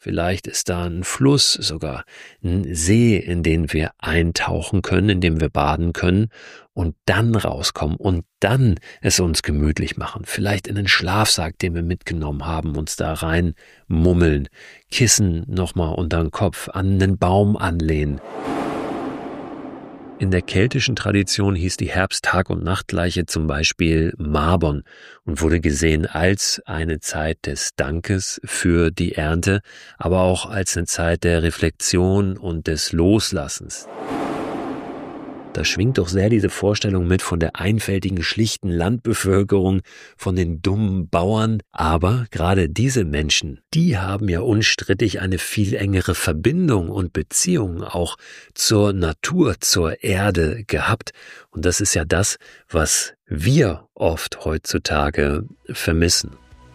Vielleicht ist da ein Fluss, sogar ein See, in den wir eintauchen können, in dem wir baden können und dann rauskommen und dann es uns gemütlich machen. Vielleicht in den Schlafsack, den wir mitgenommen haben, uns da rein mummeln, Kissen nochmal unter den Kopf, an den Baum anlehnen. In der keltischen Tradition hieß die Herbst-Tag- und Nachtgleiche zum Beispiel Mabon und wurde gesehen als eine Zeit des Dankes für die Ernte, aber auch als eine Zeit der Reflexion und des Loslassens. Da schwingt doch sehr diese Vorstellung mit von der einfältigen, schlichten Landbevölkerung, von den dummen Bauern. Aber gerade diese Menschen, die haben ja unstrittig eine viel engere Verbindung und Beziehung auch zur Natur, zur Erde gehabt. Und das ist ja das, was wir oft heutzutage vermissen.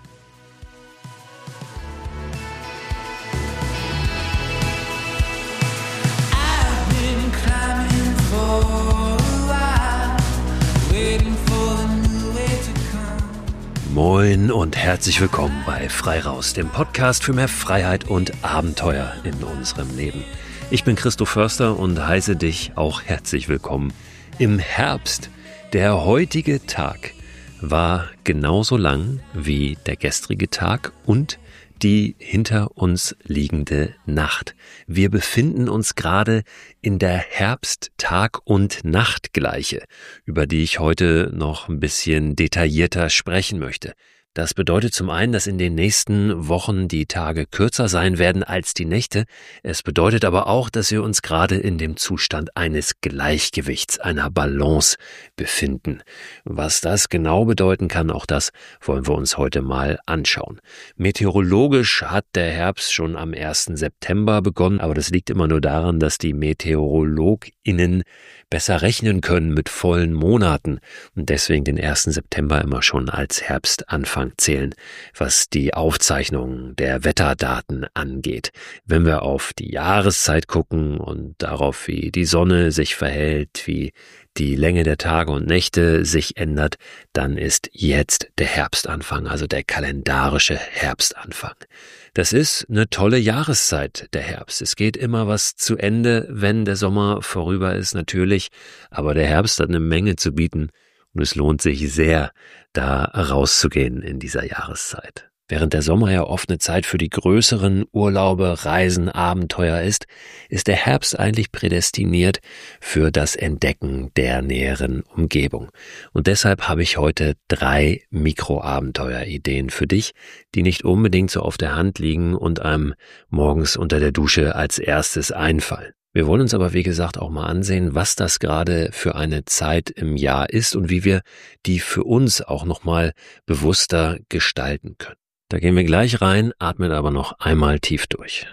Moin und herzlich willkommen bei Frei Raus, dem Podcast für mehr Freiheit und Abenteuer in unserem Leben. Ich bin Christoph Förster und heiße dich auch herzlich willkommen im Herbst. Der heutige Tag war genauso lang wie der gestrige Tag und die hinter uns liegende Nacht. Wir befinden uns gerade in der Herbst-Tag- und Nachtgleiche, über die ich heute noch ein bisschen detaillierter sprechen möchte. Das bedeutet zum einen, dass in den nächsten Wochen die Tage kürzer sein werden als die Nächte. Es bedeutet aber auch, dass wir uns gerade in dem Zustand eines Gleichgewichts, einer Balance befinden. Was das genau bedeuten kann, auch das wollen wir uns heute mal anschauen. Meteorologisch hat der Herbst schon am 1. September begonnen, aber das liegt immer nur daran, dass die MeteorologInnen besser rechnen können mit vollen Monaten und deswegen den 1. September immer schon als Herbstanfang zählen, was die Aufzeichnung der Wetterdaten angeht. Wenn wir auf die Jahreszeit gucken und darauf, wie die Sonne sich verhält, wie die Länge der Tage und Nächte sich ändert, dann ist jetzt der Herbstanfang, also der kalendarische Herbstanfang. Das ist eine tolle Jahreszeit, der Herbst. Es geht immer was zu Ende, wenn der Sommer vorüber ist, natürlich, aber der Herbst hat eine Menge zu bieten und es lohnt sich sehr, da rauszugehen in dieser Jahreszeit. Während der Sommer ja oft eine Zeit für die größeren Urlaube, Reisen, Abenteuer ist, ist der Herbst eigentlich prädestiniert für das Entdecken der näheren Umgebung. Und deshalb habe ich heute 3 Mikroabenteuer-Ideen für dich, die nicht unbedingt so auf der Hand liegen und einem morgens unter der Dusche als erstes einfallen. Wir wollen uns aber, wie gesagt, auch mal ansehen, was das gerade für eine Zeit im Jahr ist und wie wir die für uns auch nochmal bewusster gestalten können. Da gehen wir gleich rein, atmen aber noch einmal tief durch.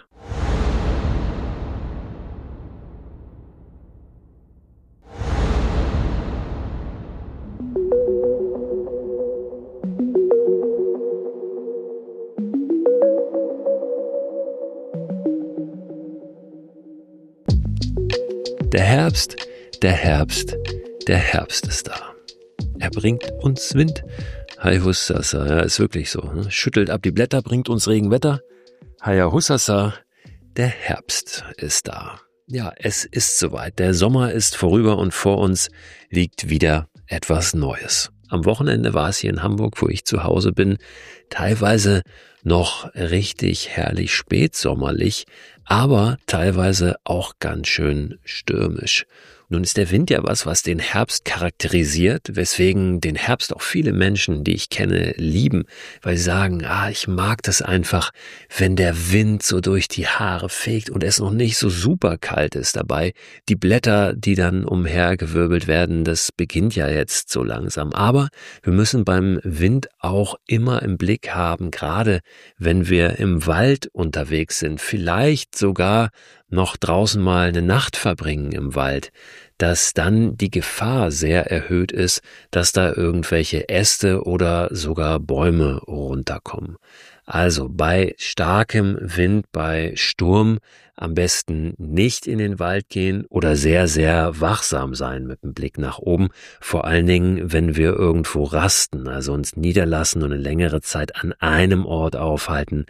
Der Herbst, der Herbst, der Herbst ist da. Er bringt uns Wind. Hi Hussasa, ja, ist wirklich so. Ne? Schüttelt ab die Blätter, bringt uns Regenwetter. Hi Hussasa, der Herbst ist da. Ja, es ist soweit. Der Sommer ist vorüber und vor uns liegt wieder etwas Neues. Am Wochenende war es hier in Hamburg, wo ich zu Hause bin, teilweise noch richtig herrlich spätsommerlich, aber teilweise auch ganz schön stürmisch. Nun ist der Wind ja was den Herbst charakterisiert, weswegen den Herbst auch viele Menschen, die ich kenne, lieben, weil sie sagen, ich mag das einfach, wenn der Wind so durch die Haare fegt und es noch nicht so super kalt ist dabei. Die Blätter, die dann umhergewirbelt werden, das beginnt ja jetzt so langsam. Aber wir müssen beim Wind auch immer im Blick haben, gerade wenn wir im Wald unterwegs sind, vielleicht sogar noch draußen mal eine Nacht verbringen im Wald, dass dann die Gefahr sehr erhöht ist, dass da irgendwelche Äste oder sogar Bäume runterkommen. Also bei starkem Wind, bei Sturm am besten nicht in den Wald gehen oder sehr, sehr wachsam sein mit dem Blick nach oben. Vor allen Dingen, wenn wir irgendwo rasten, also uns niederlassen und eine längere Zeit an einem Ort aufhalten,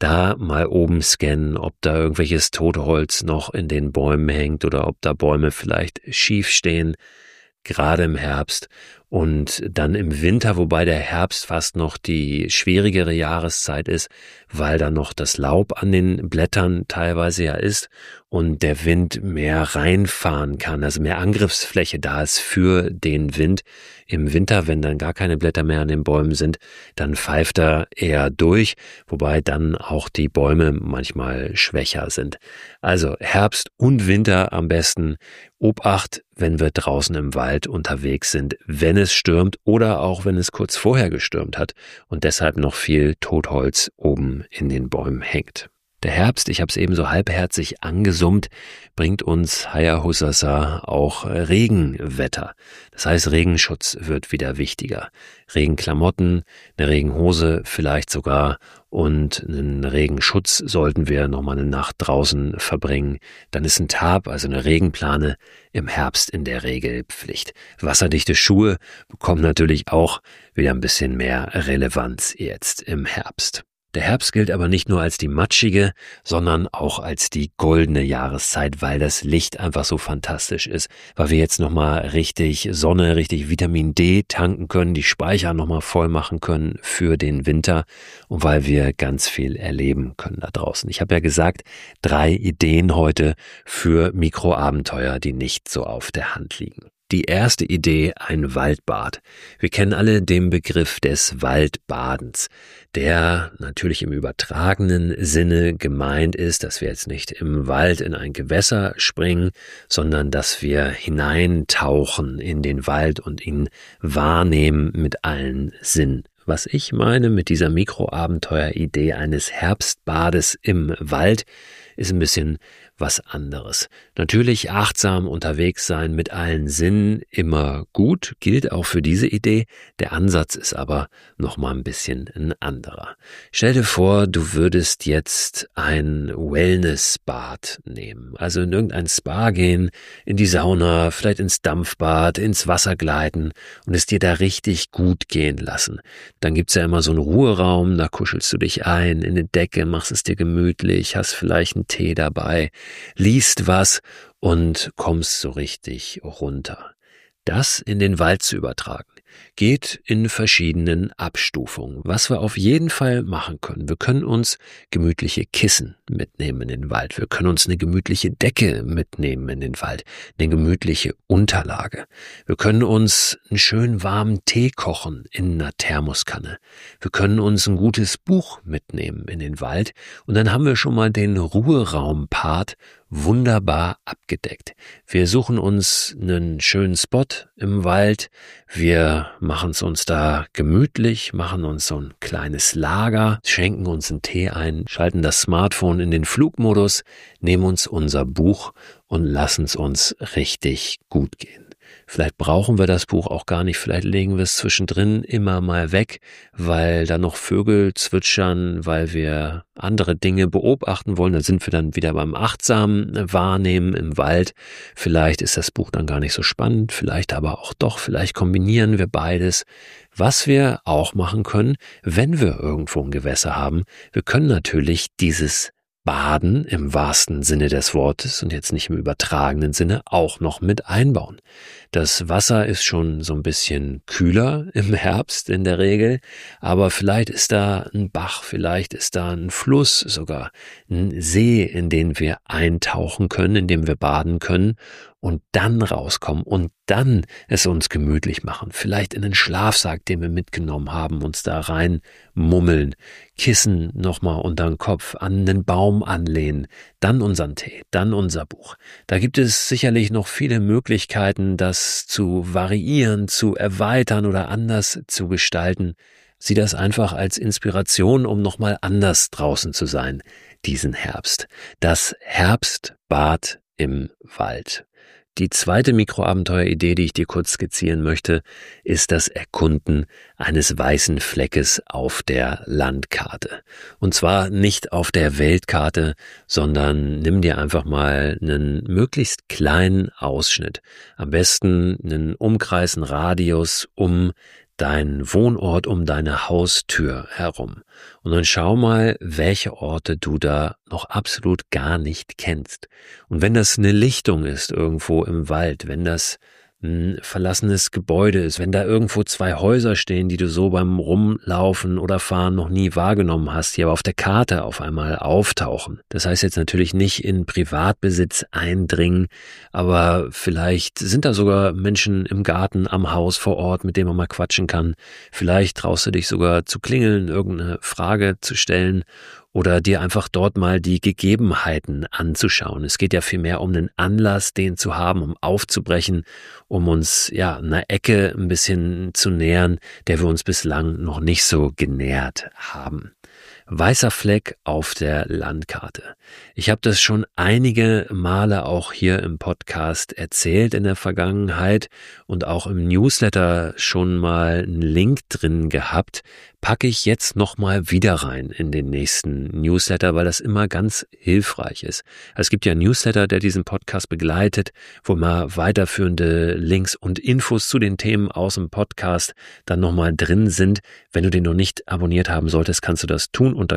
da mal oben scannen, ob da irgendwelches Totholz noch in den Bäumen hängt oder ob da Bäume vielleicht schief stehen, gerade im Herbst. Und dann im Winter, wobei der Herbst fast noch die schwierigere Jahreszeit ist, weil da noch das Laub an den Blättern teilweise ja ist und der Wind mehr reinfahren kann, also mehr Angriffsfläche da ist für den Wind. Im Winter, wenn dann gar keine Blätter mehr an den Bäumen sind, dann pfeift er eher durch, wobei dann auch die Bäume manchmal schwächer sind. Also Herbst und Winter am besten. Obacht, wenn wir draußen im Wald unterwegs sind, wenn es stürmt oder auch wenn es kurz vorher gestürmt hat und deshalb noch viel Totholz oben in den Bäumen hängt. Der Herbst, ich habe es eben so halbherzig angesummt, bringt uns Haya Hussasa auch Regenwetter. Das heißt, Regenschutz wird wieder wichtiger. Regenklamotten, eine Regenhose vielleicht sogar und einen Regenschutz sollten wir nochmal eine Nacht draußen verbringen. Dann ist ein Tarp, also eine Regenplane, im Herbst in der Regel Pflicht. Wasserdichte Schuhe bekommen natürlich auch wieder ein bisschen mehr Relevanz jetzt im Herbst. Der Herbst gilt aber nicht nur als die matschige, sondern auch als die goldene Jahreszeit, weil das Licht einfach so fantastisch ist, weil wir jetzt nochmal richtig Sonne, richtig Vitamin D tanken können, die Speicher nochmal voll machen können für den Winter und weil wir ganz viel erleben können da draußen. Ich habe ja gesagt, 3 Ideen heute für Mikroabenteuer, die nicht so auf der Hand liegen. Die erste Idee, ein Waldbad. Wir kennen alle den Begriff des Waldbadens, der natürlich im übertragenen Sinne gemeint ist, dass wir jetzt nicht im Wald in ein Gewässer springen, sondern dass wir hineintauchen in den Wald und ihn wahrnehmen mit allen Sinnen. Was ich meine mit dieser Mikroabenteuer-Idee eines Herbstbades im Wald, ist ein bisschen was anderes. Natürlich achtsam unterwegs sein mit allen Sinnen immer gut, gilt auch für diese Idee. Der Ansatz ist aber nochmal ein bisschen ein anderer. Stell dir vor, du würdest jetzt ein Wellnessbad nehmen, also in irgendein Spa gehen, in die Sauna, vielleicht ins Dampfbad, ins Wasser gleiten und es dir da richtig gut gehen lassen. Dann gibt's ja immer so einen Ruheraum, da kuschelst du dich ein in eine Decke, machst es dir gemütlich, hast vielleicht einen Tee dabei, liest was und kommst so richtig runter. Das in den Wald zu übertragen, geht in verschiedenen Abstufungen. Was wir auf jeden Fall machen können, wir können uns gemütliche Kissen mitnehmen in den Wald, wir können uns eine gemütliche Decke mitnehmen in den Wald, eine gemütliche Unterlage. Wir können uns einen schönen warmen Tee kochen in einer Thermoskanne. Wir können uns ein gutes Buch mitnehmen in den Wald und dann haben wir schon mal den Ruheraum-Part wunderbar abgedeckt. Wir suchen uns einen schönen Spot im Wald, wir machen es uns da gemütlich, machen uns so ein kleines Lager, schenken uns einen Tee ein, schalten das Smartphone in den Flugmodus, nehmen uns unser Buch und lassen es uns richtig gut gehen. Vielleicht brauchen wir das Buch auch gar nicht, vielleicht legen wir es zwischendrin immer mal weg, weil da noch Vögel zwitschern, weil wir andere Dinge beobachten wollen. Da sind wir dann wieder beim achtsamen Wahrnehmen im Wald. Vielleicht ist das Buch dann gar nicht so spannend, vielleicht aber auch doch, vielleicht kombinieren wir beides. Was wir auch machen können, wenn wir irgendwo ein Gewässer haben, wir können natürlich dieses Baden im wahrsten Sinne des Wortes und jetzt nicht im übertragenen Sinne auch noch mit einbauen. Das Wasser ist schon so ein bisschen kühler im Herbst in der Regel, aber vielleicht ist da ein Bach, vielleicht ist da ein Fluss, sogar ein See, in den wir eintauchen können, in dem wir baden können und dann rauskommen und dann es uns gemütlich machen. Vielleicht in den Schlafsack, den wir mitgenommen haben, uns da rein mummeln, Kissen nochmal unter den Kopf, an den Baum anlehnen, dann unseren Tee, dann unser Buch. Da gibt es sicherlich noch viele Möglichkeiten, das zu variieren, zu erweitern oder anders zu gestalten. Sieh das einfach als Inspiration, um nochmal anders draußen zu sein, diesen Herbst. Das Herbstbad im Wald. Die zweite Mikroabenteueridee, die ich dir kurz skizzieren möchte, ist das Erkunden eines weißen Fleckes auf der Landkarte. Und zwar nicht auf der Weltkarte, sondern nimm dir einfach mal einen möglichst kleinen Ausschnitt. Am besten einen Umkreis, einen Radius um deinen Wohnort, um deine Haustür herum. Und dann schau mal, welche Orte du da noch absolut gar nicht kennst. Und wenn das eine Lichtung ist irgendwo im Wald, wenn das ein verlassenes Gebäude ist, wenn da irgendwo 2 Häuser stehen, die du so beim Rumlaufen oder Fahren noch nie wahrgenommen hast, die aber auf der Karte auf einmal auftauchen. Das heißt jetzt natürlich nicht in Privatbesitz eindringen, aber vielleicht sind da sogar Menschen im Garten, am Haus, vor Ort, mit denen man mal quatschen kann. Vielleicht traust du dich sogar zu klingeln, irgendeine Frage zu stellen oder dir einfach dort mal die Gegebenheiten anzuschauen. Es geht ja vielmehr um einen Anlass, den zu haben, um aufzubrechen, um uns einer Ecke ein bisschen zu nähern, der wir uns bislang noch nicht so genähert haben. Weißer Fleck auf der Landkarte. Ich habe das schon einige Male auch hier im Podcast erzählt in der Vergangenheit und auch im Newsletter schon mal einen Link drin gehabt, packe ich jetzt nochmal wieder rein in den nächsten Newsletter, weil das immer ganz hilfreich ist. Es gibt ja einen Newsletter, der diesen Podcast begleitet, wo mal weiterführende Links und Infos zu den Themen aus dem Podcast dann nochmal drin sind. Wenn du den noch nicht abonniert haben solltest, kannst du das tun unter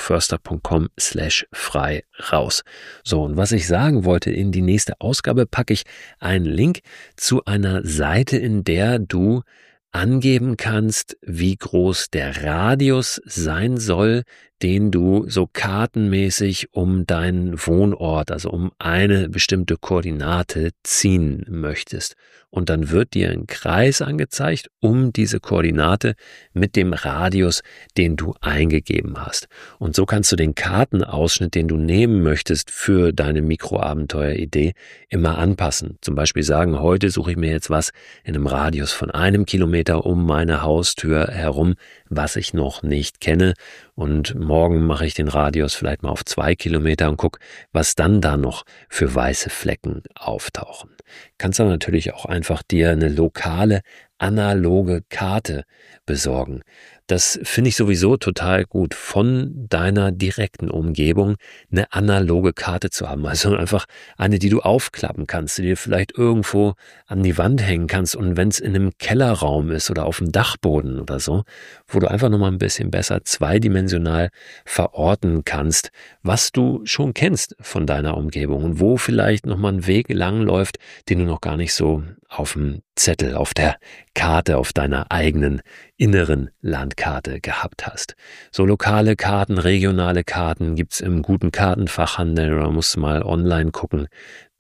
christoförster.com/frei raus. So, und was ich sagen wollte, in die nächste Ausgabe packe ich einen Link zu einer Seite, in der du angeben kannst, wie groß der Radius sein soll, den du so kartenmäßig um deinen Wohnort, also um eine bestimmte Koordinate ziehen möchtest. Und dann wird dir ein Kreis angezeigt um diese Koordinate mit dem Radius, den du eingegeben hast. Und so kannst du den Kartenausschnitt, den du nehmen möchtest für deine Mikroabenteuer-Idee, immer anpassen. Zum Beispiel sagen, heute suche ich mir jetzt was in einem Radius von 1 Kilometer um meine Haustür herum, was ich noch nicht kenne. Und morgen mache ich den Radius vielleicht mal auf 2 Kilometer und guck, was dann da noch für weiße Flecken auftauchen. Kannst dann natürlich auch einfach dir eine lokale, analoge Karte besorgen. Das finde ich sowieso total gut, von deiner direkten Umgebung eine analoge Karte zu haben. Also einfach eine, die du aufklappen kannst, die dir vielleicht irgendwo an die Wand hängen kannst. Und wenn es in einem Kellerraum ist oder auf dem Dachboden oder so, wo du einfach nochmal ein bisschen besser zweidimensional verorten kannst, was du schon kennst von deiner Umgebung und wo vielleicht nochmal ein Weg lang läuft, den du noch gar nicht so auf dem Zettel, auf der Karte, auf deiner eigenen inneren Landkarte gehabt hast. So lokale Karten, regionale Karten gibt's im guten Kartenfachhandel oder musst du mal online gucken.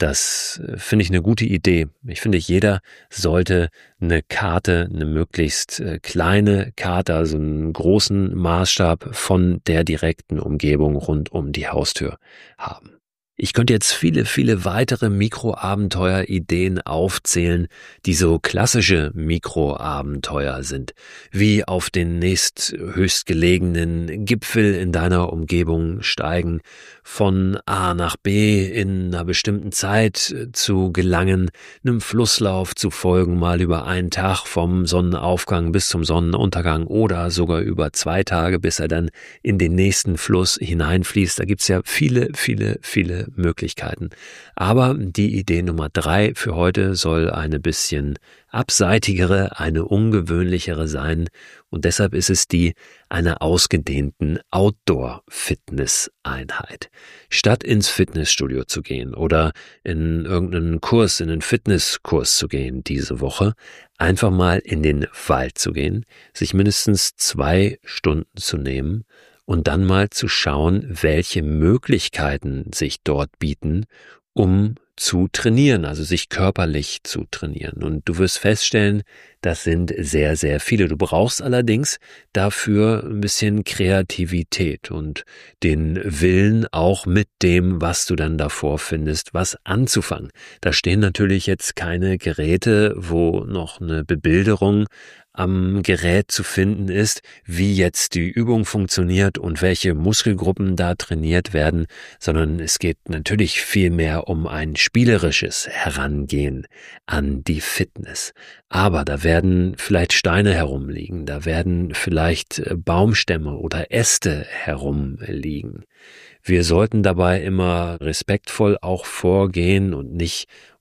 Das finde ich eine gute Idee. Ich finde, jeder sollte eine Karte, eine möglichst kleine Karte, also einen großen Maßstab von der direkten Umgebung rund um die Haustür haben. Ich könnte jetzt viele, viele weitere Mikroabenteuer-Ideen aufzählen, die so klassische Mikroabenteuer sind, wie auf den nächsthöchstgelegenen Gipfel in deiner Umgebung steigen, von A nach B in einer bestimmten Zeit zu gelangen, einem Flusslauf zu folgen, mal über einen Tag vom Sonnenaufgang bis zum Sonnenuntergang oder sogar über 2 Tage, bis er dann in den nächsten Fluss hineinfließt. Da gibt's ja viele, viele, viele Möglichkeiten. Aber die Idee Nummer 3 für heute soll eine bisschen abseitigere, eine ungewöhnlichere sein. Und deshalb ist es die einer ausgedehnten Outdoor-Fitness-Einheit. Statt ins Fitnessstudio zu gehen oder in irgendeinen Kurs, in einen Fitnesskurs zu gehen diese Woche, einfach mal in den Wald zu gehen, sich mindestens 2 Stunden zu nehmen und dann mal zu schauen, welche Möglichkeiten sich dort bieten, um zu trainieren, also sich körperlich zu trainieren. Und du wirst feststellen, das sind sehr, sehr viele. Du brauchst allerdings dafür ein bisschen Kreativität und den Willen, auch mit dem, was du dann davor findest, was anzufangen. Da stehen natürlich jetzt keine Geräte, wo noch eine Bebilderung am Gerät zu finden ist, wie jetzt die Übung funktioniert und welche Muskelgruppen da trainiert werden, sondern es geht natürlich viel mehr um ein spielerisches Herangehen an die Fitness. Aber da werden vielleicht Steine herumliegen, da werden vielleicht Baumstämme oder Äste herumliegen. Wir sollten dabei immer respektvoll auch vorgehen und nicht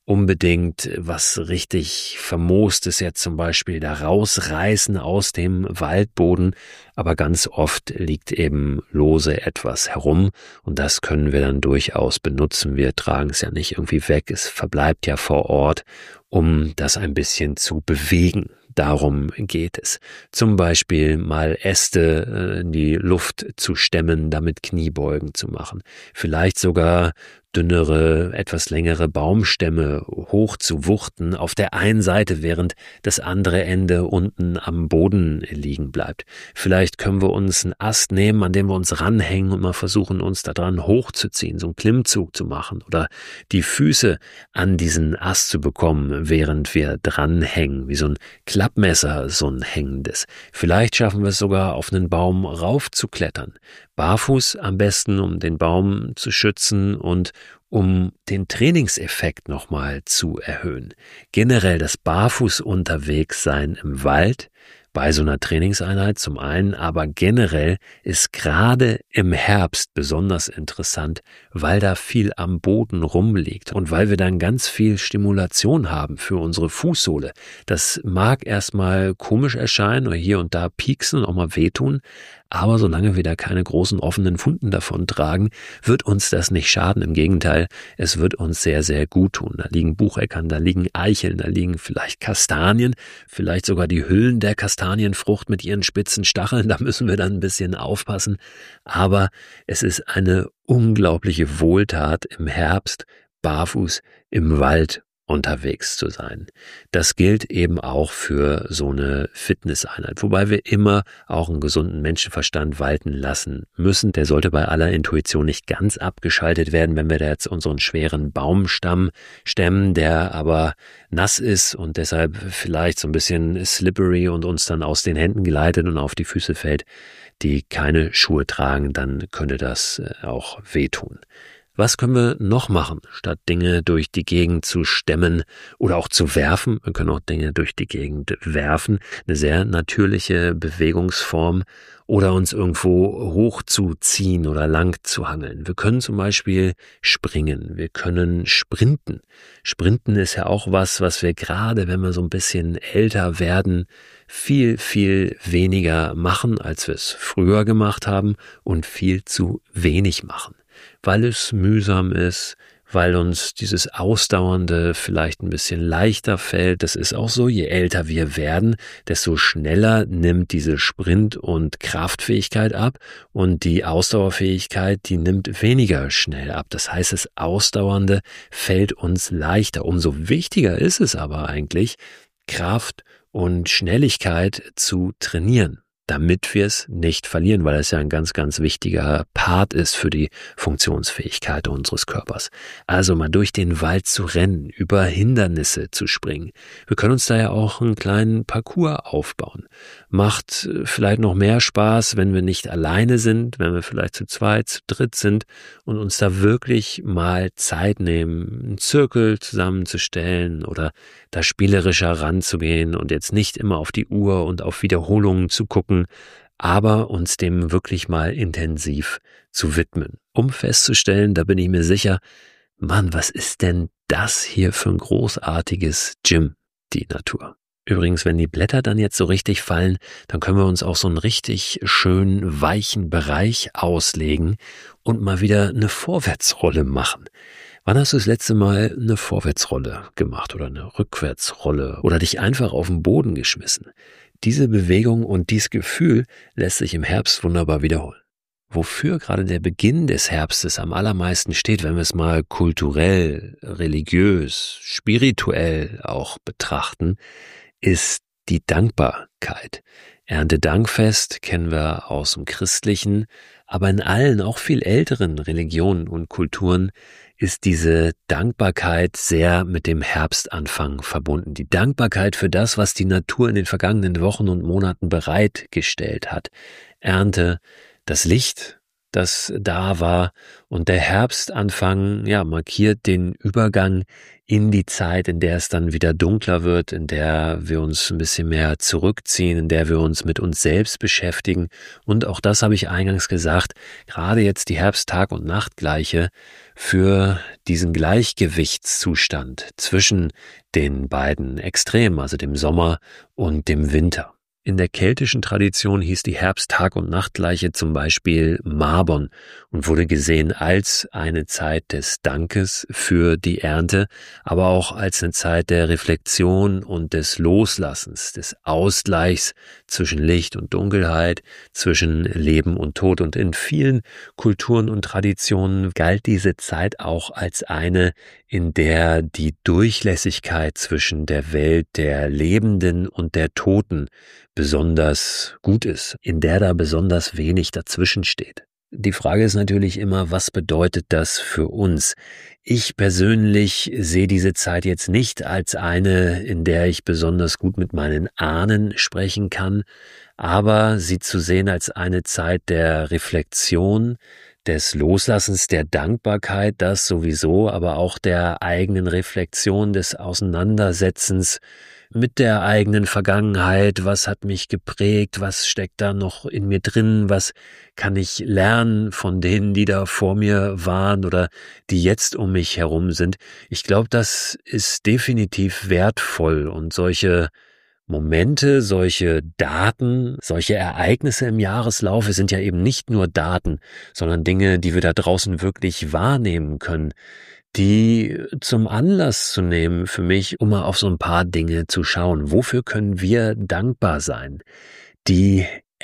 unbedingt was richtig Vermoostes jetzt zum Beispiel da rausreißen aus dem Waldboden, aber ganz oft liegt eben lose etwas herum und das können wir dann durchaus benutzen. Wir tragen es ja nicht irgendwie weg, es verbleibt ja vor Ort, um das ein bisschen zu bewegen. Darum geht es. Zum Beispiel mal Äste in die Luft zu stemmen, damit Kniebeugen zu machen. Vielleicht sogar dünnere, etwas längere Baumstämme hoch zu wuchten auf der einen Seite, während das andere Ende unten am Boden liegen bleibt. Vielleicht können wir uns einen Ast nehmen, an dem wir uns ranhängen und mal versuchen, uns da dran hochzuziehen, so einen Klimmzug zu machen oder die Füße an diesen Ast zu bekommen, während wir dranhängen, wie so ein Klappmesser, so ein hängendes. Vielleicht schaffen wir es sogar, auf einen Baum raufzuklettern. Barfuß am besten, um den Baum zu schützen und um den Trainingseffekt nochmal zu erhöhen. Generell das Barfuß unterwegs sein im Wald, bei so einer Trainingseinheit zum einen, aber generell ist gerade im Herbst besonders interessant, weil da viel am Boden rumliegt und weil wir dann ganz viel Stimulation haben für unsere Fußsohle. Das mag erstmal komisch erscheinen oder hier und da pieksen und auch mal wehtun, aber solange wir da keine großen offenen Funden davon tragen, wird uns das nicht schaden. Im Gegenteil, es wird uns sehr, sehr gut tun. Da liegen Bucheckern, da liegen Eicheln, da liegen vielleicht Kastanien, vielleicht sogar die Hüllen der Kastanienfrucht mit ihren spitzen Stacheln. Da müssen wir dann ein bisschen aufpassen. Aber es ist eine unglaubliche Wohltat im Herbst, barfuß im Wald unterwegs zu sein. Das gilt eben auch für so eine Fitnesseinheit, wobei wir immer auch einen gesunden Menschenverstand walten lassen müssen. Der sollte bei aller Intuition nicht ganz abgeschaltet werden, wenn wir da jetzt unseren schweren Baumstamm stemmen, der aber nass ist und deshalb vielleicht so ein bisschen slippery und uns dann aus den Händen gleitet und auf die Füße fällt, die keine Schuhe tragen, dann könnte das auch wehtun. Was können wir noch machen, statt Dinge durch die Gegend zu stemmen oder auch zu werfen? Wir können auch Dinge durch die Gegend werfen, eine sehr natürliche Bewegungsform oder uns irgendwo hochzuziehen oder lang zu hangeln. Wir können zum Beispiel springen, wir können sprinten. Sprinten ist ja auch was wir gerade, wenn wir so ein bisschen älter werden, viel, viel weniger machen, als wir es früher gemacht haben und viel zu wenig machen. Weil es mühsam ist, weil uns dieses Ausdauernde vielleicht ein bisschen leichter fällt. Das ist auch so, je älter wir werden, desto schneller nimmt diese Sprint- und Kraftfähigkeit ab und die Ausdauerfähigkeit, die nimmt weniger schnell ab. Das heißt, das Ausdauernde fällt uns leichter. Umso wichtiger ist es aber eigentlich, Kraft und Schnelligkeit zu trainieren, damit wir es nicht verlieren, weil es ja ein ganz, ganz wichtiger Part ist für die Funktionsfähigkeit unseres Körpers. Also mal durch den Wald zu rennen, über Hindernisse zu springen. Wir können uns da ja auch einen kleinen Parcours aufbauen. Macht vielleicht noch mehr Spaß, wenn wir nicht alleine sind, wenn wir vielleicht zu zweit, zu dritt sind und uns da wirklich mal Zeit nehmen, einen Zirkel zusammenzustellen oder da spielerischer ranzugehen und jetzt nicht immer auf die Uhr und auf Wiederholungen zu gucken, aber uns dem wirklich mal intensiv zu widmen, um festzustellen, da bin ich mir sicher, Mann, was ist denn das hier für ein großartiges Gym, die Natur. Übrigens, wenn die Blätter dann jetzt so richtig fallen, dann können wir uns auch so einen richtig schönen, weichen Bereich auslegen und mal wieder eine Vorwärtsrolle machen. Wann hast du das letzte Mal eine Vorwärtsrolle gemacht oder eine Rückwärtsrolle oder dich einfach auf den Boden geschmissen? Diese Bewegung und dieses Gefühl lässt sich im Herbst wunderbar wiederholen. Wofür gerade der Beginn des Herbstes am allermeisten steht, wenn wir es mal kulturell, religiös, spirituell auch betrachten, ist die Dankbarkeit. Erntedankfest kennen wir aus dem Christlichen, aber in allen, auch viel älteren Religionen und Kulturen ist diese Dankbarkeit sehr mit dem Herbstanfang verbunden. Die Dankbarkeit für das, was die Natur in den vergangenen Wochen und Monaten bereitgestellt hat. Ernte, das Licht, das da war. Und der Herbstanfang, markiert den Übergang in die Zeit, in der es dann wieder dunkler wird, in der wir uns ein bisschen mehr zurückziehen, in der wir uns mit uns selbst beschäftigen. Und auch das habe ich eingangs gesagt, gerade jetzt die Herbst-Tag- und Nachtgleiche für diesen Gleichgewichtszustand zwischen den beiden Extremen, also dem Sommer und dem Winter. In der keltischen Tradition hieß die Herbst-Tag- und Nachtgleiche zum Beispiel Mabon und wurde gesehen als eine Zeit des Dankes für die Ernte, aber auch als eine Zeit der Reflexion und des Loslassens, des Ausgleichs zwischen Licht und Dunkelheit, zwischen Leben und Tod. Und in vielen Kulturen und Traditionen galt diese Zeit auch als eine, in der die Durchlässigkeit zwischen der Welt der Lebenden und der Toten besonders gut ist, in der da besonders wenig dazwischen steht. Die Frage ist natürlich immer, was bedeutet das für uns? Ich persönlich sehe diese Zeit jetzt nicht als eine, in der ich besonders gut mit meinen Ahnen sprechen kann, aber sie zu sehen als eine Zeit der Reflexion, des Loslassens, der Dankbarkeit, das sowieso, aber auch der eigenen Reflexion, des Auseinandersetzens mit der eigenen Vergangenheit. Was hat mich geprägt? Was steckt da noch in mir drin? Was kann ich lernen von denen, die da vor mir waren oder die jetzt um mich herum sind? Ich glaube, das ist definitiv wertvoll und solche Momente, solche Daten, solche Ereignisse im Jahreslauf sind ja eben nicht nur Daten, sondern Dinge, die wir da draußen wirklich wahrnehmen können, die zum Anlass zu nehmen für mich, um mal auf so ein paar Dinge zu schauen. Wofür können wir dankbar sein? Die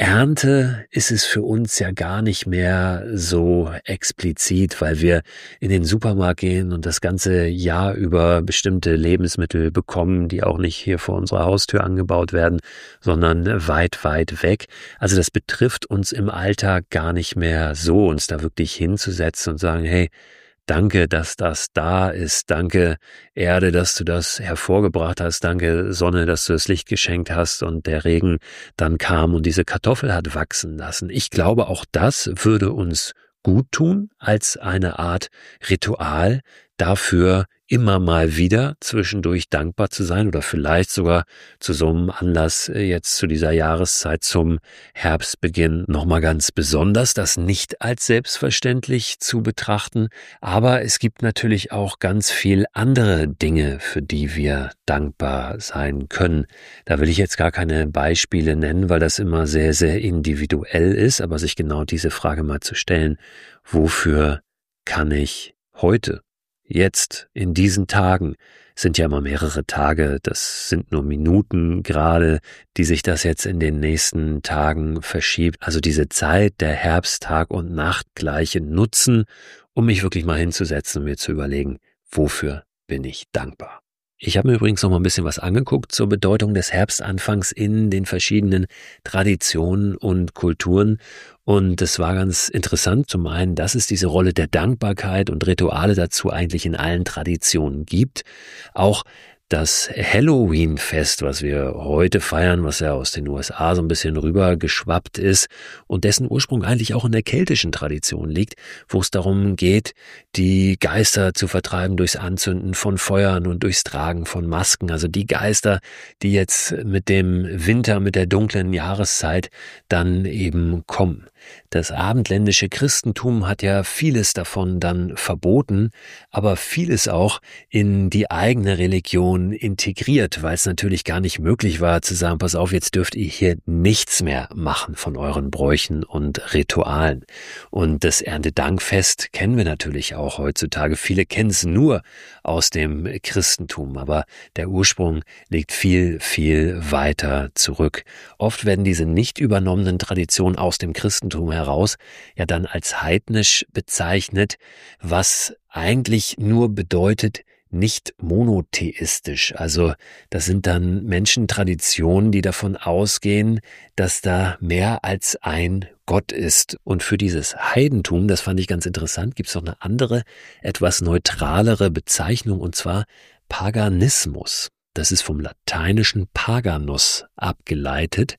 Ernte ist es für uns ja gar nicht mehr so explizit, weil wir in den Supermarkt gehen und das ganze Jahr über bestimmte Lebensmittel bekommen, die auch nicht hier vor unserer Haustür angebaut werden, sondern weit, weit weg. Also das betrifft uns im Alltag gar nicht mehr so, uns da wirklich hinzusetzen und sagen, hey, danke, dass das da ist. Danke, Erde, dass du das hervorgebracht hast. Danke, Sonne, dass du das Licht geschenkt hast und der Regen dann kam und diese Kartoffel hat wachsen lassen. Ich glaube, auch das würde uns gut tun als eine Art Ritual dafür, immer mal wieder zwischendurch dankbar zu sein oder vielleicht sogar zu so einem Anlass jetzt zu dieser Jahreszeit zum Herbstbeginn nochmal ganz besonders, das nicht als selbstverständlich zu betrachten. Aber es gibt natürlich auch ganz viel andere Dinge, für die wir dankbar sein können. Da will ich jetzt gar keine Beispiele nennen, weil das immer sehr, sehr individuell ist, aber sich genau diese Frage mal zu stellen, wofür kann ich heute, jetzt, in diesen Tagen, sind ja immer mehrere Tage, das sind nur Minuten gerade, die sich das jetzt in den nächsten Tagen verschiebt. Also diese Zeit der Herbst-Tag- und Nachtgleiche nutzen, um mich wirklich mal hinzusetzen und mir zu überlegen, wofür bin ich dankbar. Ich habe mir übrigens noch mal ein bisschen was angeguckt zur Bedeutung des Herbstanfangs in den verschiedenen Traditionen und Kulturen. Und es war ganz interessant zum einen, dass es diese Rolle der Dankbarkeit und Rituale dazu eigentlich in allen Traditionen gibt. Auch das Halloween-Fest, was wir heute feiern, was ja aus den USA so ein bisschen rübergeschwappt ist und dessen Ursprung eigentlich auch in der keltischen Tradition liegt, wo es darum geht, die Geister zu vertreiben durchs Anzünden von Feuern und durchs Tragen von Masken. Also die Geister, die jetzt mit dem Winter, mit der dunklen Jahreszeit dann eben kommen. Das abendländische Christentum hat ja vieles davon dann verboten, aber vieles auch in die eigene Religion integriert, weil es natürlich gar nicht möglich war zu sagen, pass auf, jetzt dürft ihr hier nichts mehr machen von euren Bräuchen und Ritualen. Und das Erntedankfest kennen wir natürlich auch heutzutage. Viele kennen es nur aus dem Christentum, aber der Ursprung liegt viel, viel weiter zurück. Oft werden diese nicht übernommenen Traditionen aus dem Christentum heraus ja dann als heidnisch bezeichnet, was eigentlich nur bedeutet, nicht monotheistisch. Also das sind dann Menschentraditionen, die davon ausgehen, dass da mehr als ein Gott ist. Und für dieses Heidentum, das fand ich ganz interessant, gibt es noch eine andere, etwas neutralere Bezeichnung, und zwar Paganismus. Das ist vom lateinischen Paganus abgeleitet,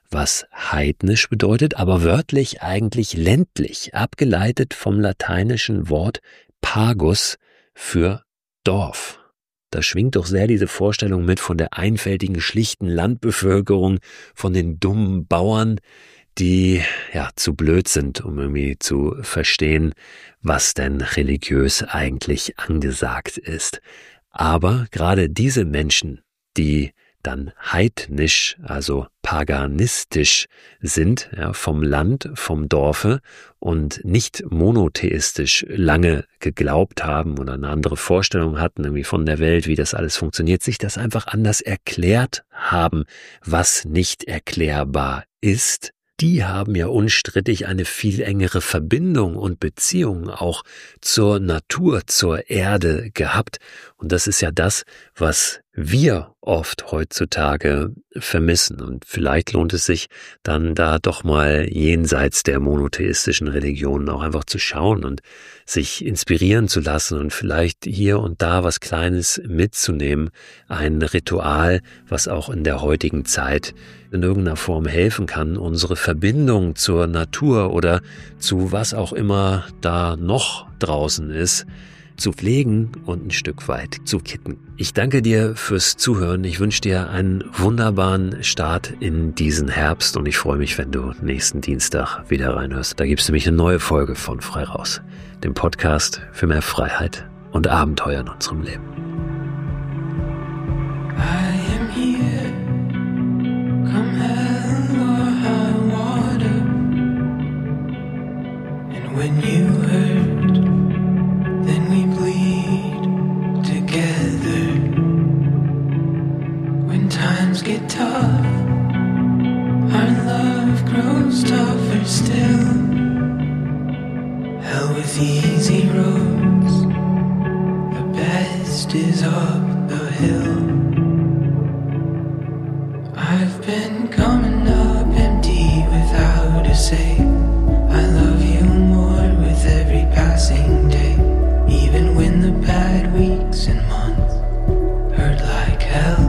was heidnisch bedeutet, aber wörtlich eigentlich ländlich, abgeleitet vom lateinischen Wort pagus für Dorf. Da schwingt doch sehr diese Vorstellung mit von der einfältigen, schlichten Landbevölkerung, von den dummen Bauern, die zu blöd sind, um irgendwie zu verstehen, was denn religiös eigentlich angesagt ist. Aber gerade diese Menschen, die dann heidnisch, also paganistisch sind, vom Land, vom Dorfe und nicht monotheistisch lange geglaubt haben oder eine andere Vorstellung hatten irgendwie von der Welt, wie das alles funktioniert, sich das einfach anders erklärt haben, was nicht erklärbar ist. Die haben ja unstrittig eine viel engere Verbindung und Beziehung auch zur Natur, zur Erde gehabt. Und das ist ja das, was wir oft heutzutage vermissen. Und vielleicht lohnt es sich dann da doch mal jenseits der monotheistischen Religionen auch einfach zu schauen und sich inspirieren zu lassen und vielleicht hier und da was Kleines mitzunehmen. Ein Ritual, was auch in der heutigen Zeit in irgendeiner Form helfen kann, unsere Verbindung zur Natur oder zu was auch immer da noch draußen ist, zu pflegen und ein Stück weit zu kitten. Ich danke dir fürs Zuhören. Ich wünsche dir einen wunderbaren Start in diesen Herbst und ich freue mich, wenn du nächsten Dienstag wieder reinhörst. Da gibt es nämlich eine neue Folge von Frei Raus, dem Podcast für mehr Freiheit und Abenteuer in unserem Leben. I am here, come hell or high water, and when you hurt, then we bleed together. When times get tough, our love grows tougher still. Hell with easy roads, the best is up the hill. I've been coming up empty without a say. I love you more with every passing day. Even when the bad weeks and months hurt like hell.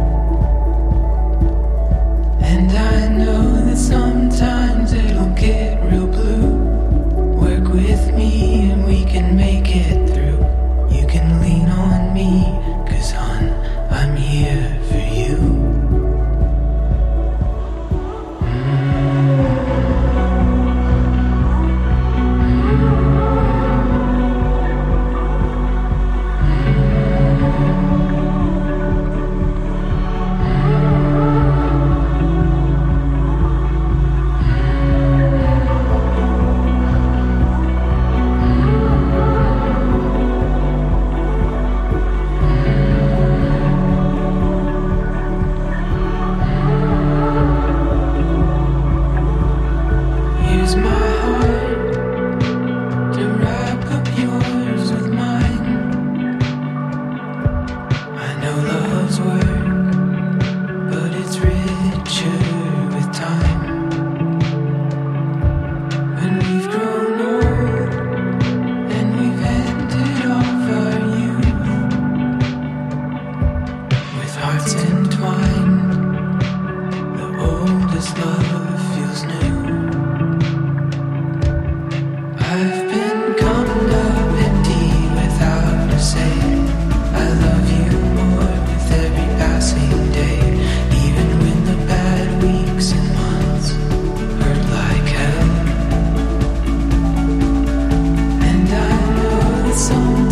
And I know that sometimes it'll get real blue. Work with me and we can make it through. You can lean on me, 'cause hon, I'm here for you. Use my heart to wrap up yours with mine. I know love's work, but it's richer with time. When we've grown old and we've ended off our youth, with hearts entwined, the oldest love feels new. I've been coming up empty without a say. I love you more with every passing day. Even when the bad weeks and months hurt like hell. And I know that some